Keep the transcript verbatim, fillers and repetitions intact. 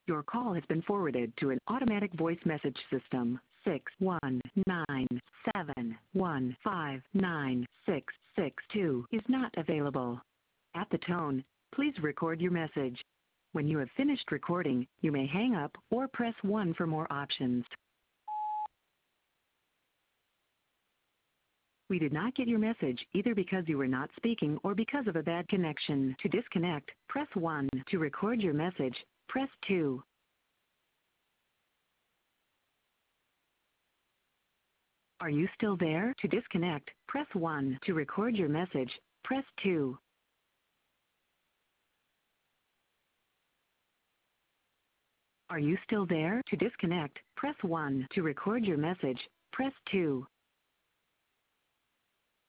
Your call has been forwarded to an automatic voice message system. six one nine seven one five nine six six two is not available. At the tone, please record your message. When you have finished recording, you may hang up or press one for more options. We did not get your message either because you were not speaking or because of a bad connection. To disconnect, press one. To record your message, press two. Are you still there? To disconnect, press one. To record your message, press two. Are you still there? To disconnect, press one. To record your message, press two.